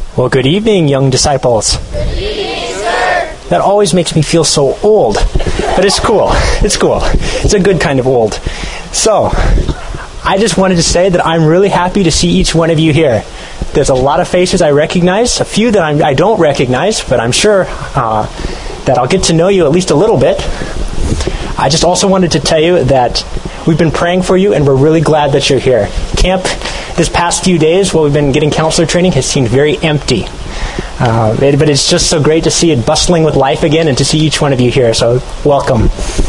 Well, good evening, young disciples. Good evening, sir. That always makes me feel so old, but it's cool. It's cool. It's a good kind of old. So, I just wanted to say that I'm really happy to see each one of you here. There's a lot of faces I recognize, a few that I don't recognize, but I'm sure that I'll get to know you at least a little bit. I just also wanted to tell you that we've been praying for you, and we're really glad that you're here. Camp this past few days, while we've been getting counselor training, has seemed very empty. But it's just so great to see it bustling with life again and to see each one of you here. So, welcome.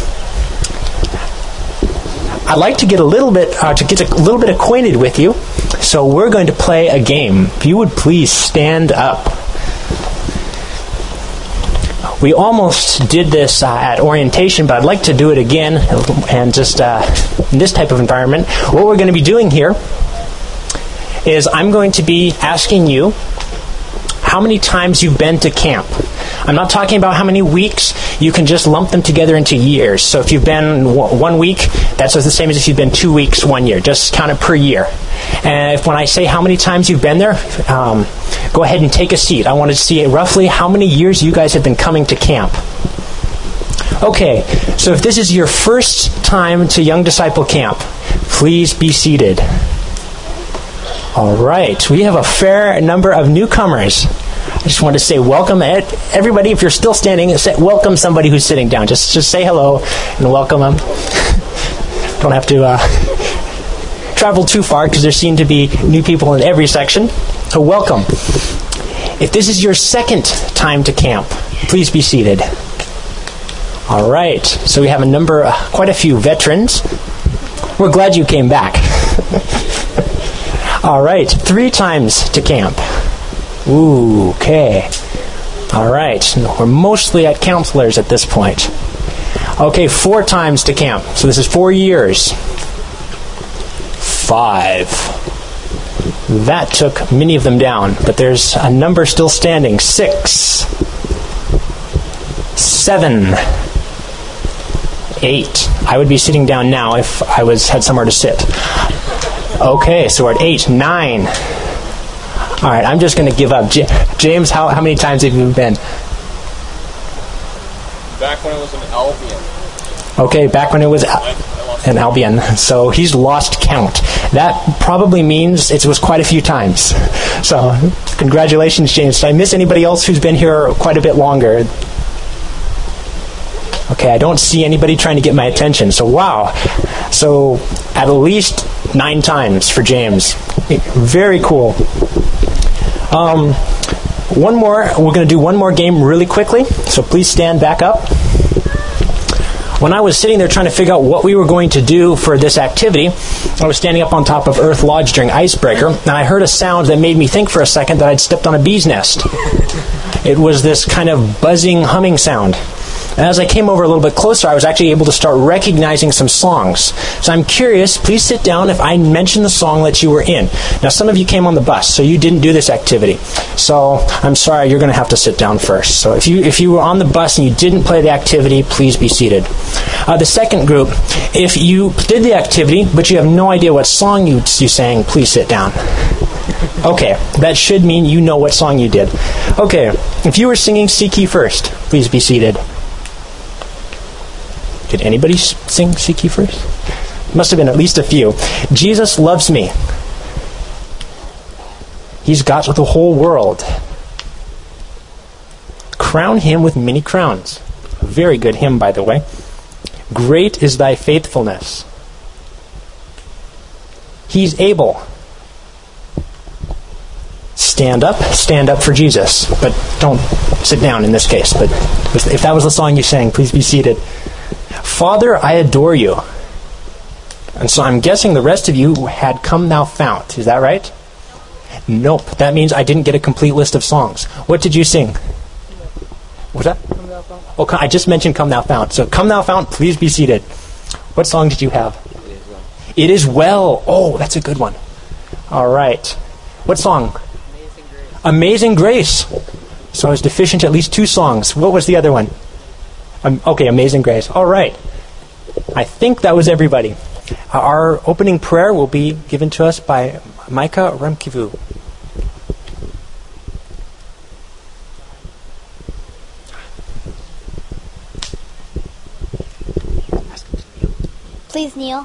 I'd like to get a little bit acquainted with you. So we're going to play a game. If you would please stand up. We almost did this at orientation, but I'd like to do it again, and just in this type of environment. What we're going to be doing here is I'm going to be asking you how many times you've been to camp. I'm not talking about how many weeks. You can just lump them together into years. So if you've been 1 week, that's the same as if you've been 2 weeks, 1 year. Just count it per year. And when I say how many times you've been there, go ahead and take a seat. I want to see roughly how many years you guys have been coming to camp. Okay, so if this is your first time to Young Disciple Camp, please be seated. All right, we have a fair number of newcomers. I just want to say welcome, everybody. If you're still standing, welcome somebody who's sitting down. Just say hello and welcome them. Don't have to travel too far because there seem to be new people in every section. So welcome. If this is your second time to camp, please be seated. All right. So we have quite a few veterans. We're glad you came back. All right. 3 times to camp. Ooh, okay. All right. We're mostly at counselors at this point. Okay, 4 times to camp. So this is 4 years. 5. That took many of them down, but there's a number still standing. 6. 7. 8. I would be sitting down now if I had somewhere to sit. Okay, so we're at 8. 9. All right, I'm just going to give up. James, how many times have you been? Back when it was an Albion. Okay, back when it was an Albion. So he's lost count. That probably means it was quite a few times. So congratulations, James. Did I miss anybody else who's been here quite a bit longer? Okay, I don't see anybody trying to get my attention. So wow. So at least 9 times for James. Very cool. One more. We're going to do one more game really quickly. So please stand back up. When I was sitting there trying to figure out what we were going to do for this activity, I was standing up on top of Earth Lodge during Icebreaker, and I heard a sound that made me think for a second that I'd stepped on a bee's nest. It was this kind of buzzing, humming sound. And as I came over a little bit closer, I was actually able to start recognizing some songs. So I'm curious, please sit down if I mention the song that you were in. Now, some of you came on the bus, so you didn't do this activity. So I'm sorry, you're going to have to sit down first. So if you were on the bus and you didn't play the activity, please be seated. The second group, if you did the activity, but you have no idea what song you sang, please sit down. Okay, that should mean you know what song you did. Okay, if you were singing Seek Ye First, please be seated. Did anybody sing Seek Ye First? Must have been at least a few. Jesus Loves Me. He's got the whole world. Crown Him with many crowns. A very good hymn, by the way. Great is Thy faithfulness. He's able. Stand up for Jesus. But don't sit down in this case. But if that was the song you sang, please be seated. Father, I adore you. And so I'm guessing the rest of you had Come Thou Fount. Is that right? Nope. That means I didn't get a complete list of songs. What did you sing? What's that? Come Thou Fount. Oh, I just mentioned Come Thou Fount. So Come Thou Fount, please be seated. What song did you have? It Is Well. Oh, that's a good one. All right. What song? Amazing Grace. So I was deficient at least 2 songs. What was the other one? Okay, Amazing Grace. All right. I think that was everybody. Our opening prayer will be given to us by Micah Remkivu. Please kneel.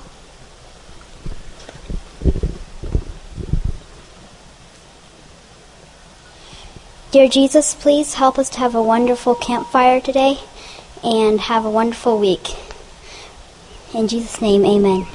Dear Jesus, please help us to have a wonderful campfire today and have a wonderful week. In Jesus' name, amen.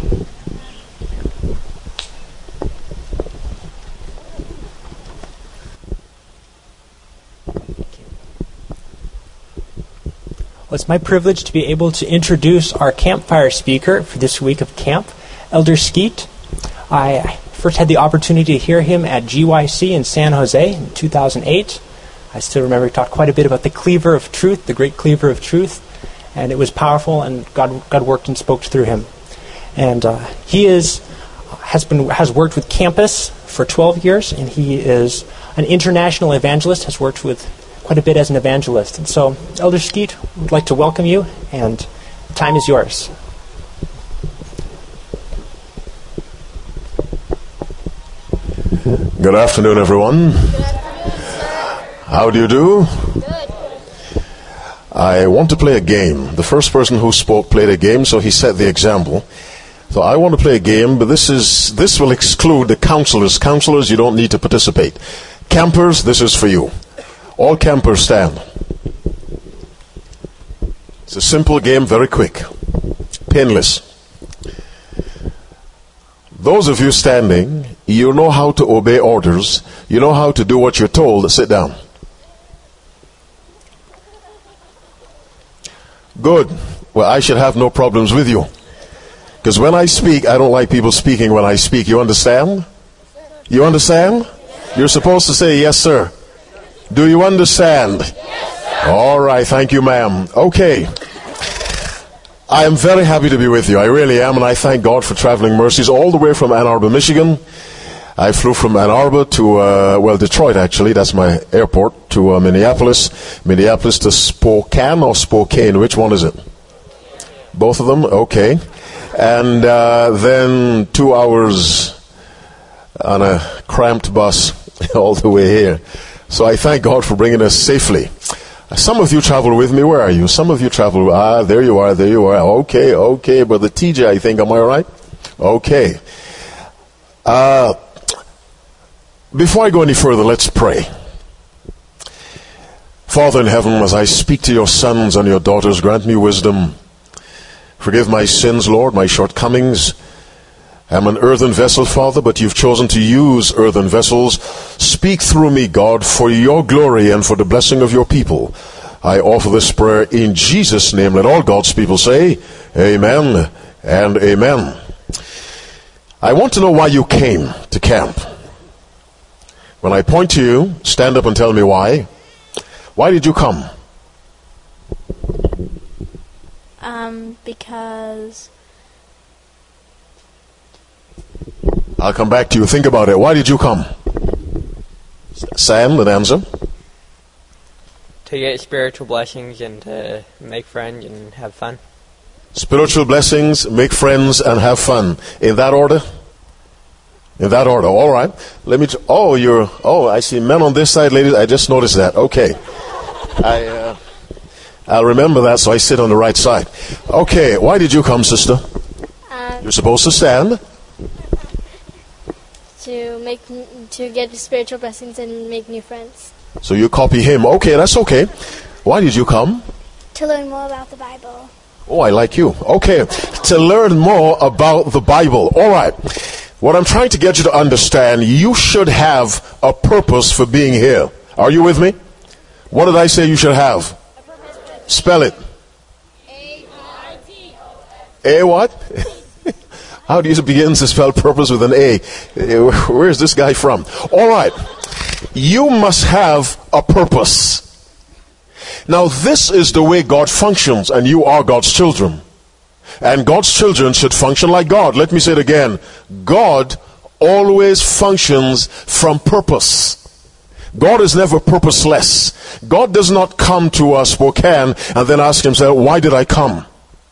Well, it's my privilege to be able to introduce our campfire speaker for this week of camp, Elder Skeet. I first had the opportunity to hear him at GYC in San Jose in 2008. I still remember he talked quite a bit about the cleaver of truth, the great cleaver of truth, and it was powerful, and God worked and spoke through him. And he has worked with Campus for 12 years, and he is an international evangelist, has worked with quite a bit as an evangelist. And so, Elder Skeet, would like to welcome you, and the time is yours. Good afternoon, everyone. How do you do? Good. I want to play a game. The first person who spoke played a game, so he set the example. So I want to play a game, but this will exclude the counselors. Counselors, you don't need to participate. Campers, this is for you. All campers stand. It's a simple game, very quick. Painless. Those of you standing, you know how to obey orders. You know how to do what you're told. Sit down. Good. Well, I should have no problems with you. Because when I speak, I don't like people speaking when I speak. You understand? You understand? You're supposed to say, yes, sir. Do you understand? Yes, sir. All right. Thank you, ma'am. Okay. I am very happy to be with you. I really am. And I thank God for traveling mercies all the way from Ann Arbor, Michigan. I flew from Ann Arbor to, Detroit, actually. That's my airport, to Minneapolis. Minneapolis to Spokane or Spokane. Which one is it? Both of them? Okay. And then 2 hours on a cramped bus all the way here. So I thank God for bringing us safely. Some of you travel with me. Where are you? Some of you travel. There you are. There you are. Okay. Brother TJ, I think. Am I all right? Okay. Before I go any further, let's pray. Father in heaven, as I speak to your sons and your daughters, grant me wisdom. Forgive my sins, Lord, my shortcomings. I'm an earthen vessel, Father, but you've chosen to use earthen vessels. Speak through me, God, for your glory and for the blessing of your people. I offer this prayer in Jesus' name. Let all God's people say, amen and amen. I want to know why you came to camp. When I point to you, stand up and tell me why. Why did you come? Because... I'll come back to you. Think about it. Why did you come? Sam, an answer. To get spiritual blessings and to make friends and have fun. Spiritual blessings, make friends, and have fun. In that order? In that order. All right. Let me... I see men on this side, ladies. I just noticed that. Okay. I'll remember that, so I sit on the right side. Okay. Why did you come, sister? You're supposed to stand. To get spiritual blessings and make new friends. So you copy him. Okay, that's okay. Why did you come? To learn more about the Bible. Oh, I like you. Okay, to learn more about the Bible. All right. What I'm trying to get you to understand, you should have a purpose for being here. Are you with me? What did I say you should have? Spell it. A what? How do you begin to spell purpose with an A? Where is this guy from? All right. You must have a purpose. Now, this is the way God functions, and you are God's children. And God's children should function like God. Let me say it again. God always functions from purpose. God is never purposeless. God does not come to Spokane and then ask himself, why did I come?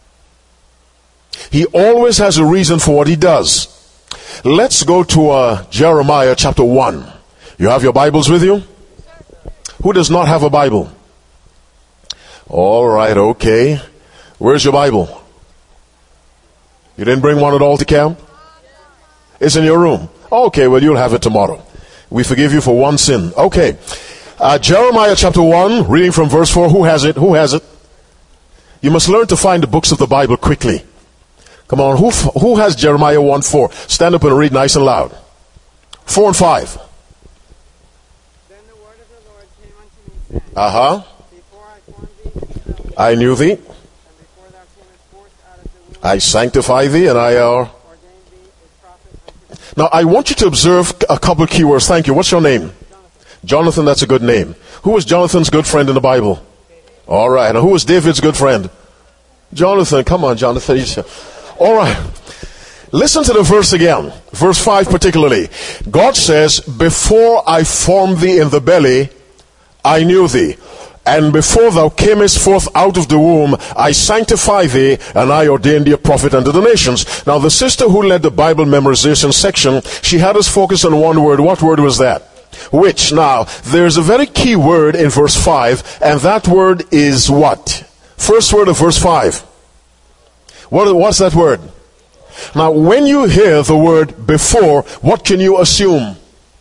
He always has a reason for what he does. Let's go to Jeremiah chapter 1. You have your Bibles with you? Who does not have a Bible? All right, okay. Where's your Bible? You didn't bring one at all to camp? It's in your room. Okay, well, you'll have it tomorrow. We forgive you for one sin. Okay. Jeremiah chapter 1, reading from verse 4. Who has it? Who has it? You must learn to find the books of the Bible quickly. Come on, who has Jeremiah 1:4? Stand up and read nice and loud. 4 and 5. Then the word of the Lord came unto me, saying, Uh-huh. Before I formed thee in the belly, I knew thee. and before thou camest forth out of the womb, I sanctify thee, and I ordained thee a prophet unto Now, I want you to observe a couple of key words. Thank you. What's your name? Jonathan, that's a good name. Who was Jonathan's good friend in the Bible? All right. And who was David's good friend? Jonathan. Come on, Jonathan. All right. Listen to the verse again. Verse 5 particularly. God says, before I formed thee in the belly, I knew thee. And before thou camest forth out of the womb, I sanctify thee, and I ordained thee a prophet unto the nations. Now, the sister who led the Bible memorization section, she had us focus on one word. What word was that? Which. Now, there's a very key word in verse 5, and that word is what? First word of verse 5. What's that word? Now, when you hear the word before, what can you assume?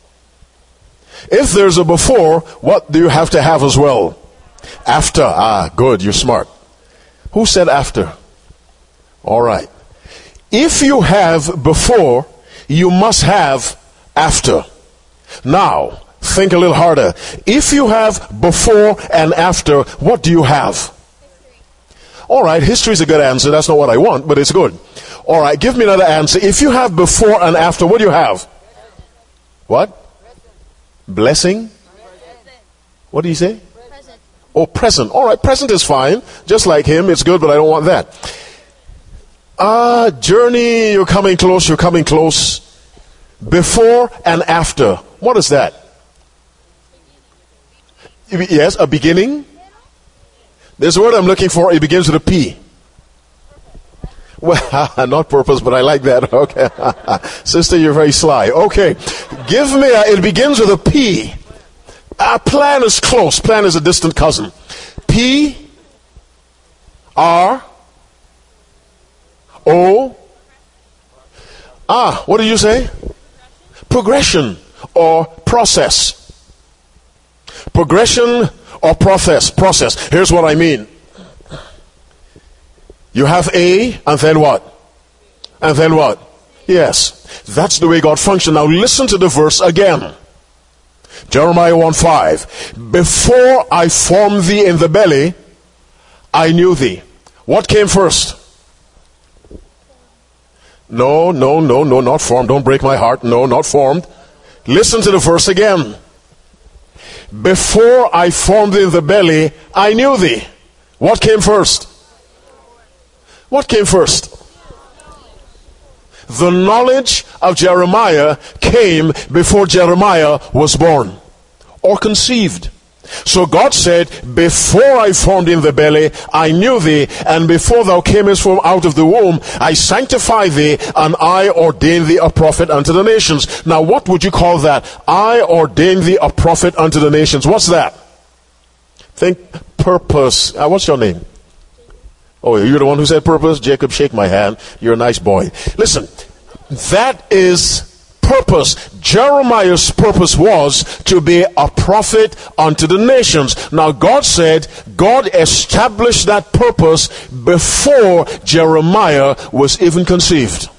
If there's a before, what do you have to have as well? After. Ah, good, you're smart. Who said after? All right. If you have before, you must have after. Now, think a little harder. If you have before and after, what do you have? All right, history is a good answer. That's not what I want, but it's good. All right, give me another answer. If you have before and after, what do you have? What? Blessing? What do you say? Present. Oh, present. All right, present is fine. Just like him, it's good, but I don't want that. Journey, you're coming close, you're coming close. Before and after. What is that? Yes, a beginning. There's a word I'm looking for. It begins with a P. Well, not purpose, but I like that. Okay. Sister, you're very sly. Okay. Give me it begins with a P. Plan is close. Plan is a distant cousin. P. R. O. What did you say? Progression or process. Progression or process. Here's what I mean. You have A, and then what? And then what? Yes. That's the way God functions. Now listen to the verse again. Jeremiah 1:5. Before I formed thee in the belly, I knew thee. What came first? No, not formed. Don't break my heart. No, not formed. Listen to the verse again. Before I formed thee in the belly, I knew thee. What came first? What came first? The knowledge of Jeremiah came before Jeremiah was born or conceived. So God said, before I formed in the belly, I knew thee, and before thou camest from out of the womb, I sanctified thee, and I ordained thee a prophet unto the nations. Now what would you call that? I ordained thee a prophet unto the nations. What's that? Think purpose. What's your name? Oh, you're the one who said purpose? Jacob, shake my hand. You're a nice boy. Listen, that is purpose. Jeremiah's purpose was to be a prophet unto the nations. Now God said God established that purpose before Jeremiah was even conceived.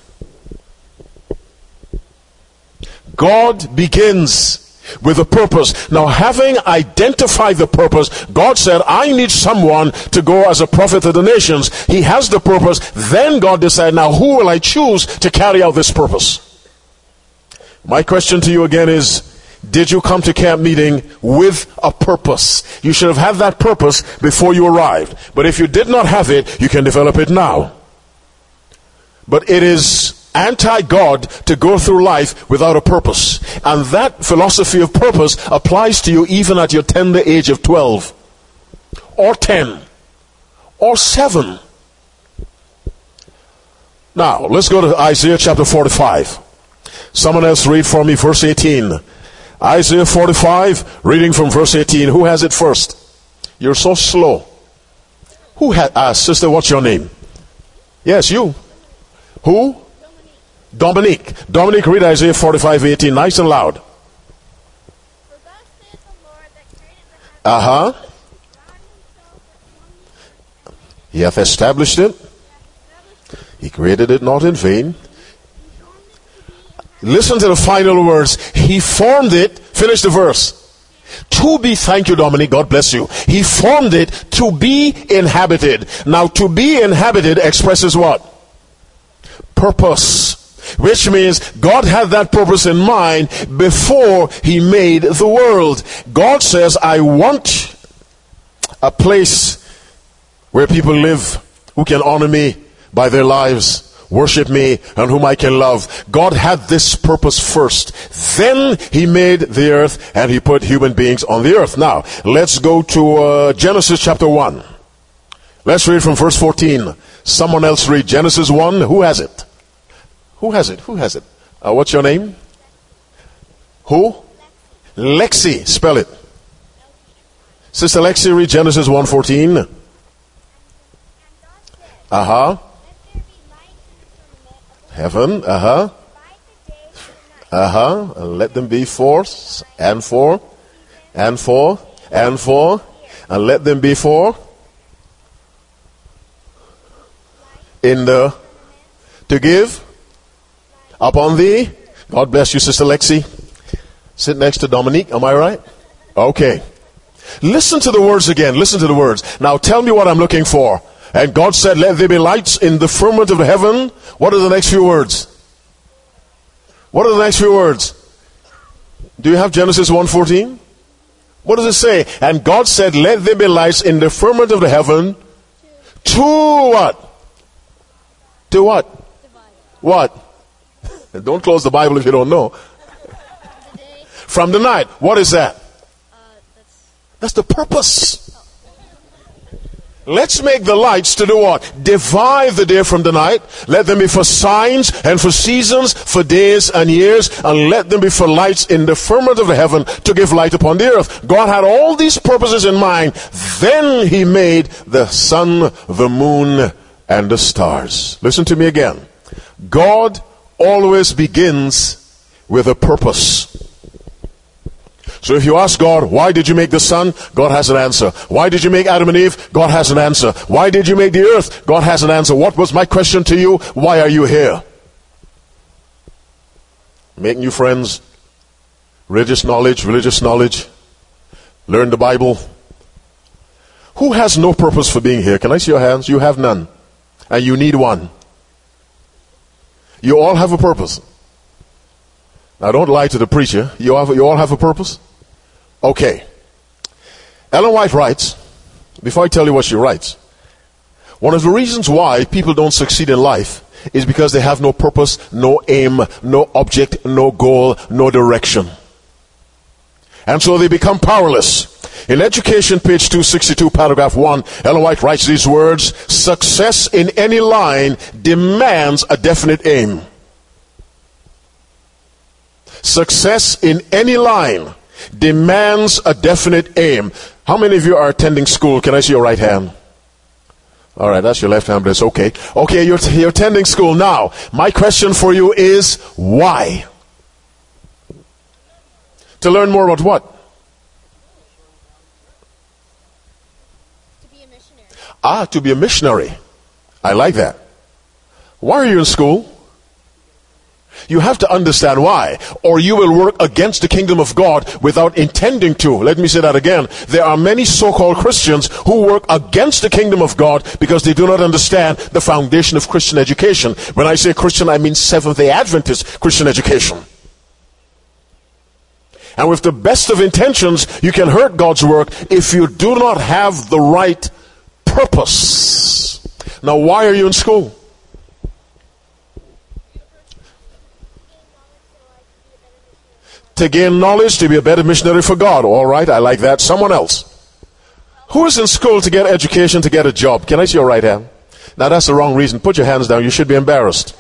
God begins with a purpose. Now, having identified the purpose, God said, I need someone to go as a prophet to the nations. He has the purpose. Then God decided, now who will I choose to carry out this purpose? My question to you again is, did you come to camp meeting with a purpose? You should have had that purpose before you arrived. But if you did not have it, you can develop it now. But it is anti-God to go through life without a purpose. And that philosophy of purpose applies to you even at your tender age of 12 or 10 or 7. Now, let's go to Isaiah chapter 45. Someone else read for me verse 18. Isaiah 45, reading from verse 18. Who has it first? You're so slow. Who has, sister, what's your name? Yes, you. Who? Dominique. Dominique, read Isaiah 45:18, nice and loud. Uh-huh. He hath established it. He created it not in vain. Listen to the final words. He formed it. Finish the verse. To be, thank you, Dominic, God bless you. He formed it to be inhabited. Now, to be inhabited expresses what? Purpose. Which means God had that purpose in mind before he made the world. God says, I want a place where people live who can honor me by their lives, worship me, and whom I can love. God had this purpose first. Then he made the earth and he put human beings on the earth. Now, let's go to Genesis chapter 1. Let's read from verse 14. Someone else read Genesis 1. Who has it? Who has it? Who has it? What's your name? Who? Lexi. Spell it. Sister Lexi, read Genesis 1:14. Uh-huh. Heaven. Uh-huh. Uh-huh. Let them be four. And four. And four. And four. And let them be four. In the, to give upon thee. God bless you, Sister Lexi. Sit next to Dominique. Am I right? Okay. Listen to the words again. Listen to the words. Now tell me what I'm looking for. And God said, let there be lights in the firmament of heaven. What are the next few words? What are the next few words? Do you have Genesis 1:14? What does it say? And God said, let there be lights in the firmament of the heaven. To what? To what? What? Don't close the Bible if you don't know. From the night. What is that? That's the purpose. Let's make the lights to do what? Divide the day from the night. Let them be for signs and for seasons, for days and years, and let them be for lights in the firmament of the heaven to give light upon the earth. God had all these purposes in mind. Then he made the sun, the moon, and the stars. Listen to me again. God always begins with a purpose. So if you ask God, why did you make the sun? God has an answer. Why did you make Adam and Eve? God has an answer. Why did you make the earth? God has an answer. What was my question to you? Why are you here? Make new friends. Religious knowledge. Learn the Bible. Who has no purpose for being here? Can I see your hands? You have none. And you need one. You all have a purpose. Now don't lie to the preacher. You all have a purpose? Okay. Ellen White writes, before I tell you what she writes, one of the reasons why people don't succeed in life is because they have no purpose, no aim, no object, no goal, no direction. And so they become powerless. In Education, page 262, paragraph 1, Ellen White writes these words, success in any line demands a definite aim. Success in any line demands a definite aim. How many of you are attending school? Can I see your right hand? All right, that's your left hand, but it's okay. Okay, you're attending school now. My question for you is, why? To learn more about what? To be a missionary. Ah, to be a missionary. I like that. Why are you in school? You have to understand why, or you will work against the kingdom of God without intending to. Let me say that again. There are many so-called Christians who work against the kingdom of God because they do not understand the foundation of Christian education. When I say Christian, I mean Seventh-day Adventist Christian education. And with the best of intentions, you can hurt God's work if you do not have the right purpose. Now, why are you in school? To gain knowledge, to be a better missionary for God. All right, I like that. Someone else. Who is in school to get education, to get a job? Can I see your right hand? Now, that's the wrong reason. Put your hands down. You should be embarrassed.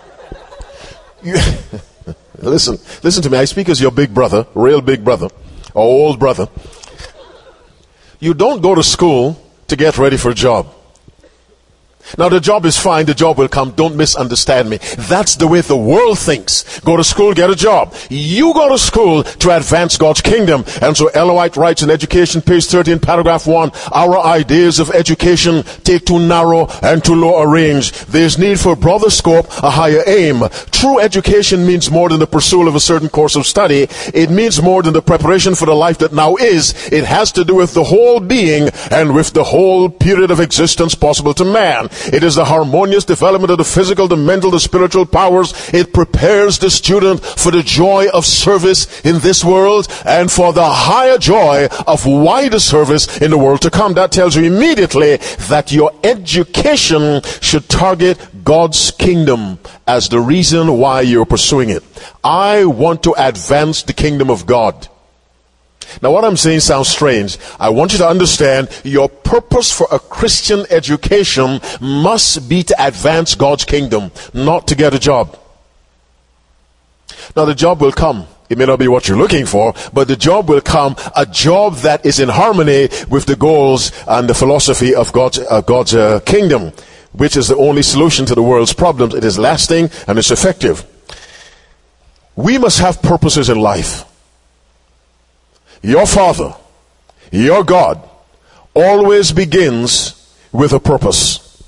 Listen to me. I speak as your big brother, real big brother, or old brother. You don't go to school to get ready for a job. Now the job is fine, the job will come, don't misunderstand me. That's the way the world thinks. Go to school, get a job. You go to school to advance God's kingdom. And so Ellen White writes in Education, page 13, paragraph 1, our ideas of education take too narrow and too low a range. There's need for broader scope, a higher aim. True education means more than the pursuit of a certain course of study. It means more than the preparation for the life that now is. It has to do with the whole being and with the whole period of existence possible to man. It is the harmonious development of the physical, the mental, the spiritual powers. It prepares the student for the joy of service in this world and for the higher joy of wider service in the world to come. That tells you immediately that your education should target God's kingdom as the reason why you're pursuing it. I want to advance the kingdom of God. Now what I'm saying sounds strange. I want you to understand your purpose for a Christian education must be to advance God's kingdom, not to get a job. Now the job will come. It may not be what you're looking for, but the job will come, a job that is in harmony with the goals and the philosophy of God's kingdom, which is the only solution to the world's problems. It is lasting and it's effective. We must have purposes in life. Your Father, your God, always begins with a purpose.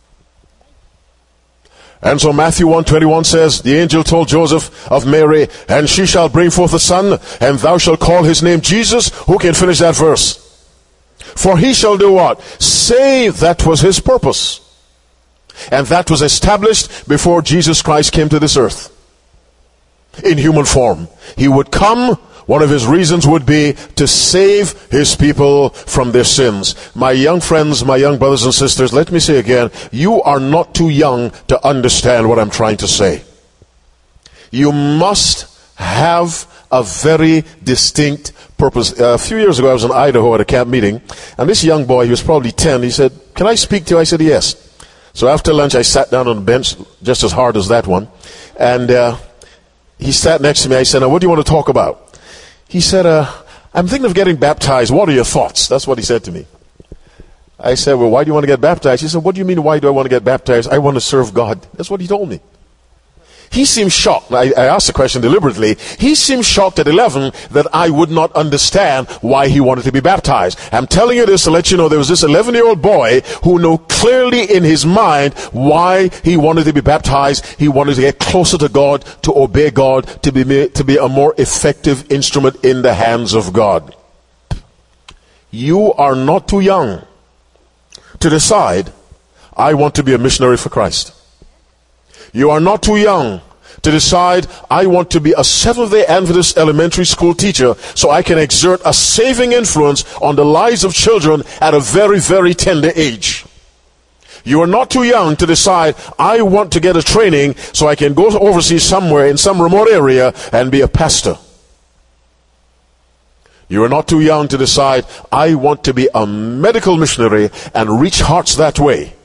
And so Matthew 1:21 says, the angel told Joseph of Mary, and she shall bring forth a son, and thou shalt call his name Jesus. Who can finish that verse? For he shall do what? Say that was his purpose. And that was established before Jesus Christ came to this earth. In human form. He would come. One of his reasons would be to save his people from their sins. My young friends, my young brothers and sisters, let me say again, you are not too young to understand what I'm trying to say. You must have a very distinct purpose. A few years ago, I was in Idaho at a camp meeting, and this young boy, he was probably 10, he said, can I speak to you? I said, yes. So after lunch, I sat down on the bench, just as hard as that one, and he sat next to me. I said, now, what do you want to talk about? He said, I'm thinking of getting baptized. What are your thoughts? That's what he said to me. I said, well, why do you want to get baptized? He said, what do you mean, why do I want to get baptized? I want to serve God. That's what he told me. He seemed shocked. I asked the question deliberately. He seemed shocked at 11 that I would not understand why he wanted to be baptized. I'm telling you this to let you know there was this 11-year-old boy who knew clearly in his mind why he wanted to be baptized. He wanted to get closer to God, to obey God, to be a more effective instrument in the hands of God. You are not too young to decide, I want to be a missionary for Christ. You are not too young to decide, I want to be a Seventh-day Adventist elementary school teacher so I can exert a saving influence on the lives of children at a very, very tender age. You are not too young to decide, I want to get a training so I can go overseas somewhere in some remote area and be a pastor. You are not too young to decide, I want to be a medical missionary and reach hearts that way.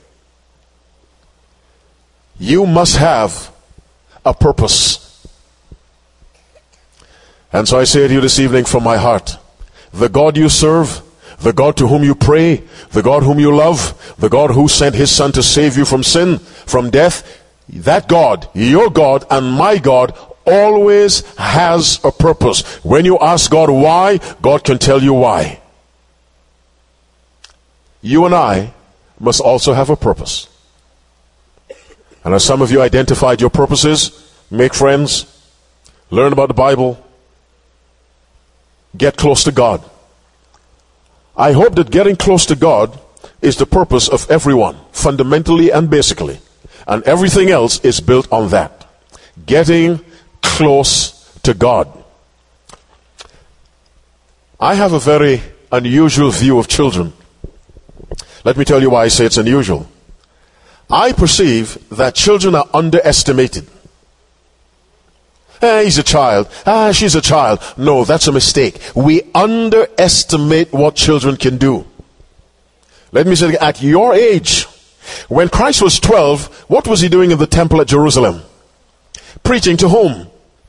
You must have a purpose. And so I say to you this evening from my heart, the God you serve, the God to whom you pray, the God whom you love, the God who sent his son to save you from sin, from death, that God, your God and my God, always has a purpose. When you ask God why, God can tell you why. You and I must also have a purpose. And as some of you identified your purposes, make friends, learn about the Bible, get close to God. I hope that getting close to God is the purpose of everyone, fundamentally and basically. And everything else is built on that. Getting close to God. I have a very unusual view of children. Let me tell you why I say it's unusual. I perceive that children are underestimated. He's a child. She's a child. No, that's a mistake. We underestimate what children can do. Let me say, at your age, when Christ was 12, what was he doing in the temple at Jerusalem? Preaching to whom?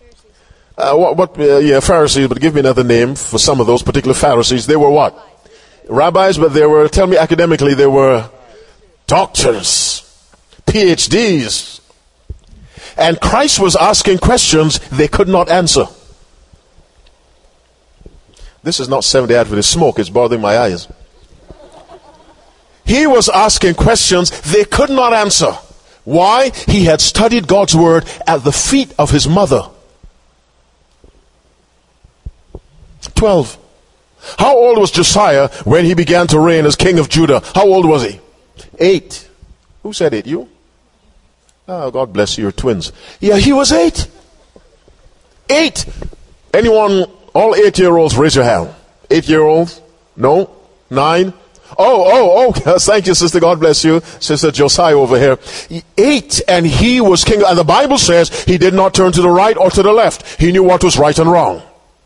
Pharisees, but give me another name for some of those particular Pharisees. They were what? Rabbis, but they were, tell me academically, they were doctors, PhDs. And Christ was asking questions they could not answer. This is not Seventh-day Adventist smoke, it's bothering my eyes. He was asking questions they could not answer. Why? He had studied God's word at the feet of his mother. 12. How old was Josiah when he began to reign as king of Judah? How old was he? 8. Who said 8? You? Oh, God bless you, you're twins. Yeah, he was 8. 8. Anyone, all 8-year-olds, raise your hand. 8-year-olds? No? 9? Oh, thank you, sister. God bless you. Sister Josiah over here. 8, and he was king. And the Bible says he did not turn to the right or to the left. He knew what was right and wrong.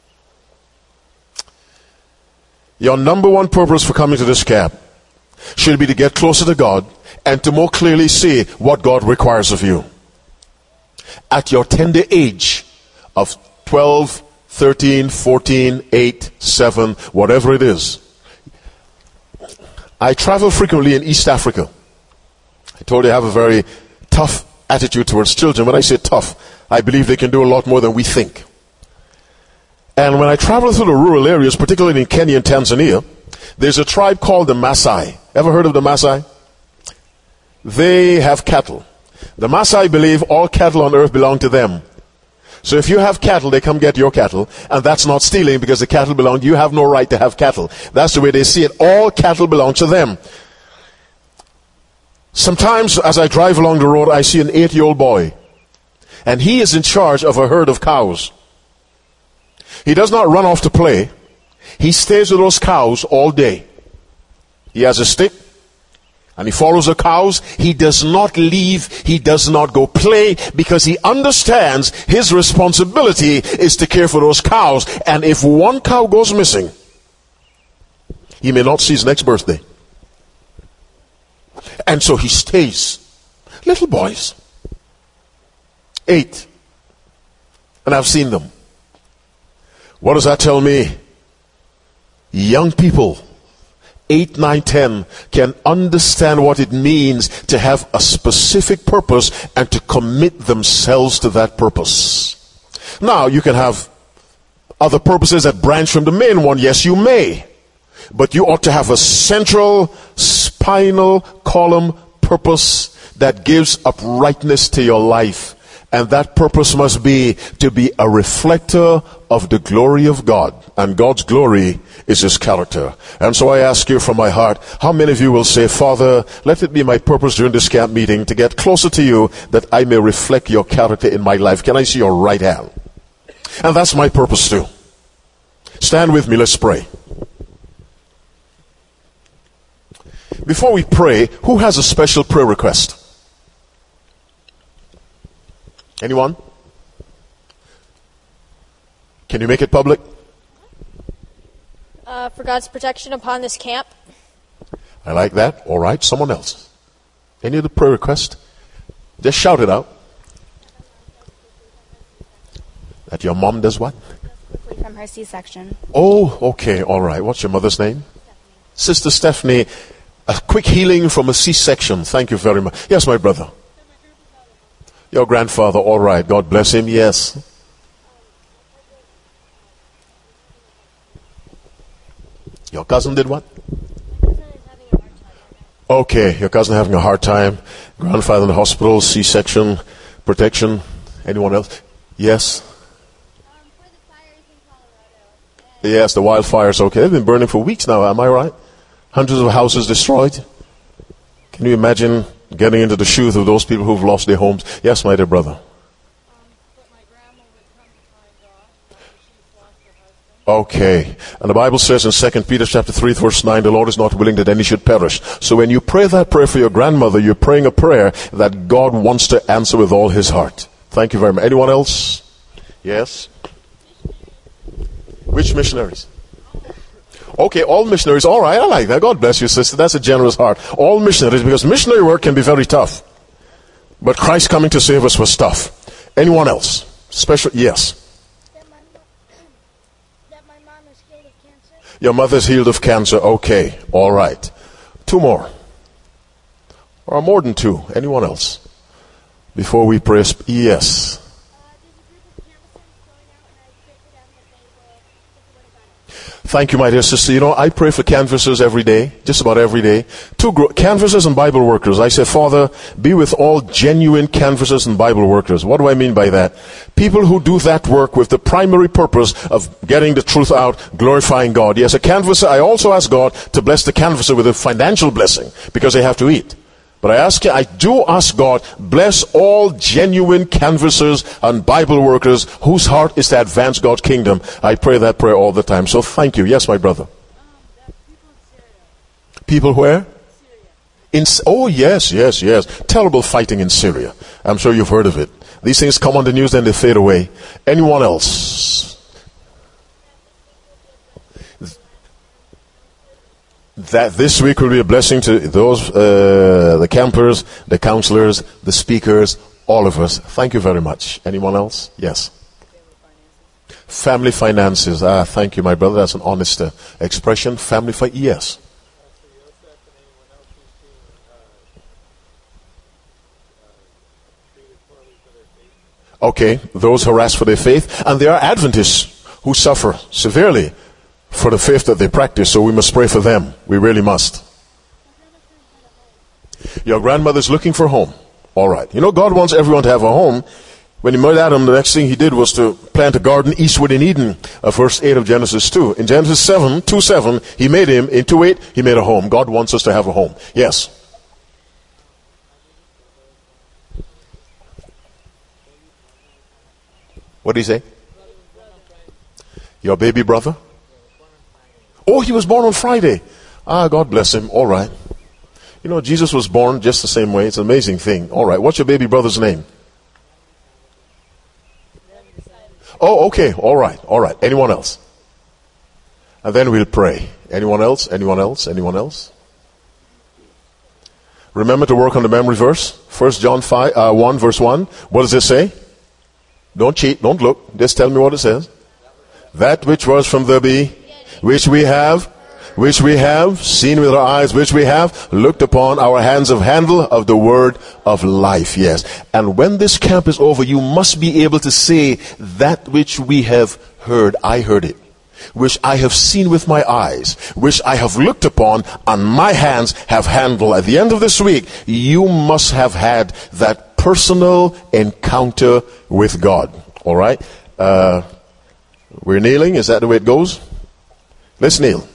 Your number one purpose for coming to this camp should be to get closer to God and to more clearly see what God requires of you. At your tender age of 12, 13, 14, 8, 7, whatever it is. I travel frequently in East Africa. I told you I have a very tough attitude towards children. When I say tough, I believe they can do a lot more than we think. And when I travel through the rural areas, particularly in Kenya and Tanzania, there's a tribe called the Maasai. Ever heard of the Maasai? They have cattle. The Maasai believe all cattle on earth belong to them. So if you have cattle, they come get your cattle, and that's not stealing because the cattle belong. You have no right to have cattle. That's the way they see it. All cattle belong to them. Sometimes as I drive along the road, I see an 8-year-old boy, and he is in charge of a herd of cows. He does not run off to play. He stays with those cows all day. He has a stick, and he follows the cows. He does not leave. He does not go play because he understands his responsibility is to care for those cows. And if one cow goes missing, he may not see his next birthday. And so he stays. Little boys. 8. And I've seen them. What does that tell me? Young people, 8, 9, 10, can understand what it means to have a specific purpose and to commit themselves to that purpose. Now, you can have other purposes that branch from the main one. Yes, you may. But you ought to have a central, spinal column purpose that gives uprightness to your life. And that purpose must be to be a reflector of the glory of God. And God's glory is his character. And so I ask you from my heart, how many of you will say, Father, let it be my purpose during this camp meeting to get closer to you that I may reflect your character in my life? Can I see your right hand? And that's my purpose too. Stand with me, let's pray. Before we pray, who has a special prayer request? Anyone? Can you make it public? For God's protection upon this camp. I like that. All right, someone else. Any other prayer request? Just shout it out. That your mom does what? Quickly from her C-section. Oh, okay, all right. What's your mother's name? Sister Stephanie. A quick healing from a C-section. Thank you very much. Yes, my brother. Your grandfather, all right. God bless him. Yes. Your cousin did what? Okay, your cousin having a hard time. Grandfather in the hospital, C-section, protection. Anyone else? Yes. For the fires in Colorado. Yes, the wildfires. Okay, they've been burning for weeks now. Am I right? Hundreds of houses destroyed. Can you imagine getting into the shoes of those people who've lost their homes? Yes, my dear brother. Okay. And the Bible says in 2 Peter chapter 3, verse 9, the Lord is not willing that any should perish. So when you pray that prayer for your grandmother, you're praying a prayer that God wants to answer with all his heart. Thank you very much. Anyone else? Yes? Which missionaries? Okay, all missionaries. All right, I like that. God bless you, sister. That's a generous heart. All missionaries, because missionary work can be very tough. But Christ coming to save us was tough. Anyone else? Special? Yes. That my mom is healed of cancer. Your mother's healed of cancer. Okay, all right. 2 more. Or more than 2? Anyone else? Before we pray, yes. Thank you, my dear sister. You know, I pray for canvassers every day, just about every day. Canvassers and Bible workers. I say, Father, be with all genuine canvassers and Bible workers. What do I mean by that? People who do that work with the primary purpose of getting the truth out, glorifying God. Yes, a canvasser, I also ask God to bless the canvasser with a financial blessing, because they have to eat. But I do ask God, bless all genuine canvassers and Bible workers whose heart is to advance God's kingdom. I pray that prayer all the time. So thank you. Yes, my brother. People where? Oh, yes. Terrible fighting in Syria. I'm sure you've heard of it. These things come on the news and they fade away. Anyone else? That this week will be a blessing to those, the campers, the counselors, the speakers, all of us. Thank you very much. Anyone else? Yes. Family finances. Thank you, my brother. That's an honest expression. Yes. Okay, those harassed for their faith. And there are Adventists who suffer severely for the faith that they practice, so we must pray for them. We really must. Your grandmother's looking for a home. All right. You know, God wants everyone to have a home. When he made Adam, the next thing he did was to plant a garden eastward in Eden, verse 8 of Genesis 2. In Genesis 2:7, he made him. In 2:8, he made a home. God wants us to have a home. Yes. What did he say? Your baby brother? Oh, he was born on Friday. God bless him. All right. You know, Jesus was born just the same way. It's an amazing thing. All right. What's your baby brother's name? Oh, okay. All right. Anyone else? And then we'll pray. Anyone else? Remember to work on the memory verse. 1 John 1 verse 1. What does it say? Don't cheat. Don't look. Just tell me what it says. That which was from the beginning, which we have seen with our eyes, which we have looked upon, our hands have handled of the word of life. Yes. And when this camp is over, you must be able to say that which we have heard. I heard it. Which I have seen with my eyes, which I have looked upon, and my hands have handled. At the end of this week, you must have had that personal encounter with God. All right? We're kneeling. Is that the way it goes? Let's kneel.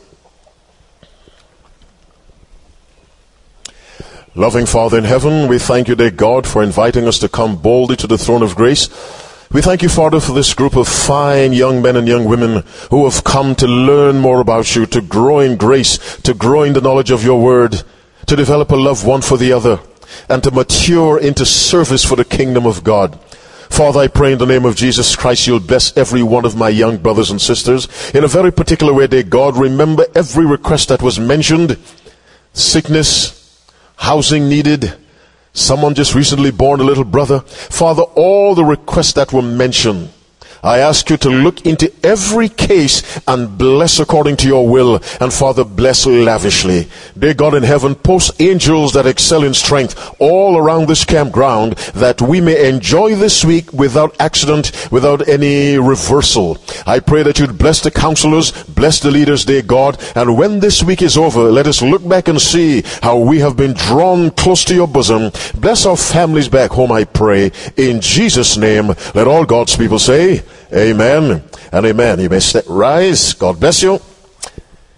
Loving Father in heaven, we thank you, dear God, for inviting us to come boldly to the throne of grace. We thank you, Father, for this group of fine young men and young women who have come to learn more about you, to grow in grace, to grow in the knowledge of your word, to develop a love one for the other, and to mature into service for the kingdom of God. Father, I pray in the name of Jesus Christ, you'll bless every one of my young brothers and sisters in a very particular way, dear God. Remember every request that was mentioned. Sickness, housing needed, someone just recently born, a little brother. Father, all the requests that were mentioned, I ask you to look into every case and bless according to your will. And Father, bless lavishly. Dear God in heaven, post angels that excel in strength all around this campground, that we may enjoy this week without accident, without any reversal. I pray that you'd bless the counselors, bless the leaders, dear God. And when this week is over, let us look back and see how we have been drawn close to your bosom. Bless our families back home, I pray. In Jesus' name, let all God's people say, Amen and amen. You may rise. God bless you.